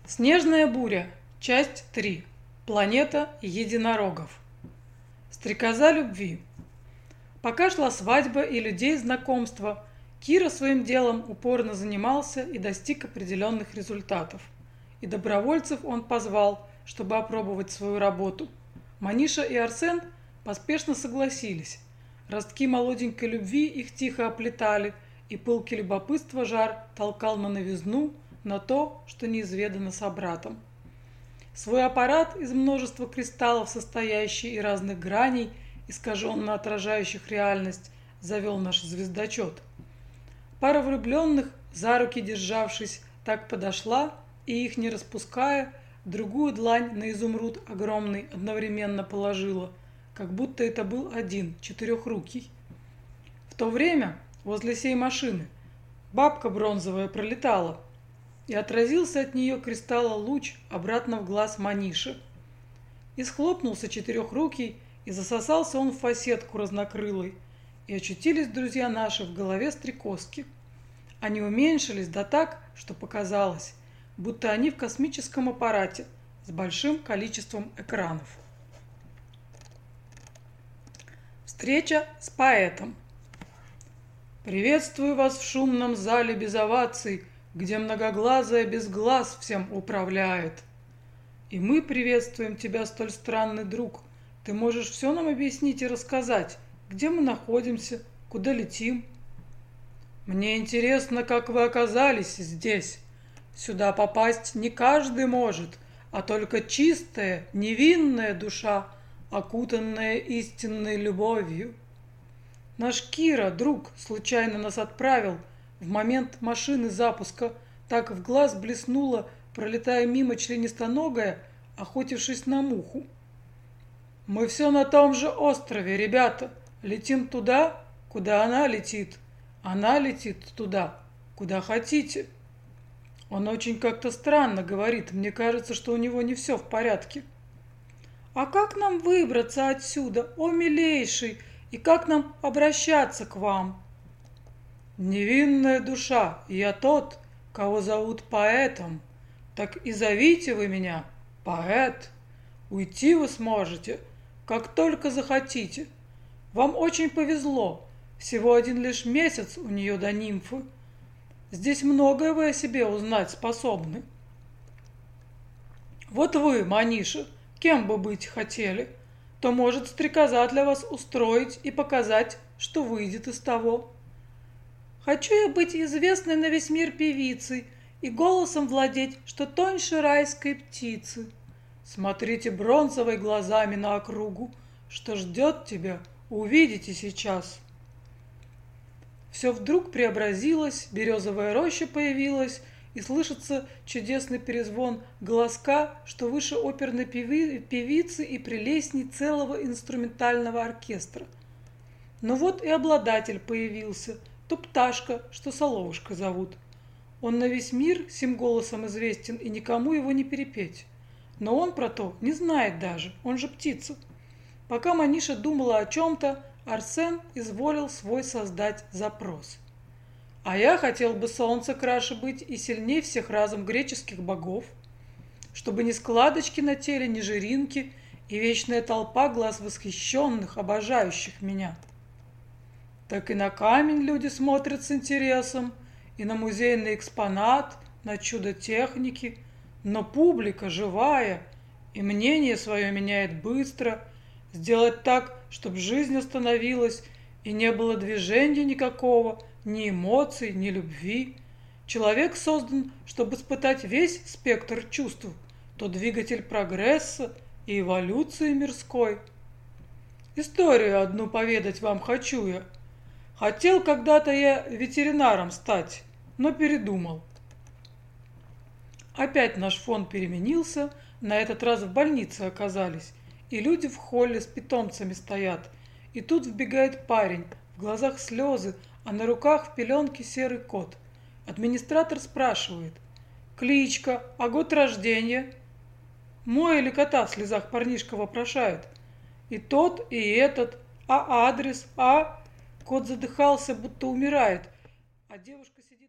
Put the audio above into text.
Снежная буря. Часть 3. Планета единорогов. Стрекоза любви. Пока шла свадьба и людей знакомства, Кира своим делом упорно занимался и достиг определенных результатов. И добровольцев он позвал, чтобы опробовать свою работу. Маниша и Арсен поспешно согласились. Ростки молоденькой любви их тихо оплетали, и пылкий любопытства жар толкал на новизну, на то, что неизведано собратом. Свой аппарат из множества кристаллов, состоящий из разных граней, искаженно отражающих реальность, завел наш звездочет. Пара влюбленных, за руки державшись, так подошла и, их не распуская, другую длань на изумруд огромный одновременно положила, как будто это был один, четырехрукий. В то время возле сей машины бабка бронзовая пролетала, и отразился от нее кристалла луч обратно в глаз Маниши. И схлопнулся четырехрукий, и засосался он в фасетку разнокрылой, и очутились друзья наши в голове стрекозки. Они уменьшились да так, что показалось, будто они в космическом аппарате с большим количеством экранов. Встреча с поэтом. Приветствую вас в шумном зале без оваций, где многоглазая без глаз всем управляет. И мы приветствуем тебя, столь странный друг. Ты можешь все нам объяснить и рассказать, где мы находимся, куда летим. Мне интересно, как вы оказались здесь. Сюда попасть не каждый может, а только чистая, невинная душа, окутанная истинной любовью. Наш Кира, друг, случайно нас отправил. В момент машины запуска так в глаз блеснула, пролетая мимо членистоногая, охотившись на муху. Мы все на том же острове, ребята. Летим туда, куда она летит. Она летит туда, куда хотите. Он очень как-то странно говорит. Мне кажется, что у него не все в порядке. А как нам выбраться отсюда, о милейший, и как нам обращаться к вам? Невинная душа, я тот, кого зовут поэтом. Так и зовите вы меня, поэт. Уйти вы сможете, как только захотите. Вам очень повезло, всего один лишь месяц у нее до нимфы. Здесь многое вы о себе узнать способны. Вот вы, Маниша, кем бы быть хотели, то может стрекоза для вас устроить и показать, что выйдет из того. Хочу я быть известной на весь мир певицей и голосом владеть, что тоньше райской птицы. Смотрите бронзовой глазами на округу, что ждет тебя, увидите сейчас. Все вдруг преобразилось, березовая роща появилась, и слышится чудесный перезвон голоска, что выше оперной певицы и прелестней целого инструментального оркестра. Но вот и обладатель появился, то пташка, что Соловушкой зовут. Он на весь мир сим голосом известен, и никому его не перепеть. Но он про то не знает даже, он же птица. Пока Маниша думала о чем-то, Арсен изволил свой создать запрос. А я хотел бы солнце краше быть и сильней всех разом греческих богов, чтобы ни складочки на теле, ни жиринки, и вечная толпа глаз восхищенных, обожающих меня. Так и на камень люди смотрят с интересом, и на музейный экспонат, на чудо техники, но публика живая, и мнение свое меняет быстро. Сделать так, чтобы жизнь остановилась, и не было движения никакого, ни эмоций, ни любви. Человек создан, чтобы испытать весь спектр чувств, то двигатель прогресса и эволюции мирской. Историю одну поведать вам хочу я. Хотел когда-то я ветеринаром стать, но передумал. Опять наш фон переменился, на этот раз в больнице оказались, и люди в холле с питомцами стоят. И тут вбегает парень, в глазах слезы, а на руках в пеленке серый кот. Администратор спрашивает: кличка, а год рождения? Мой или кота в слезах парнишка вопрошает. И тот, и этот, а адрес, а... Кот задыхался, будто умирает, а девушка сидит...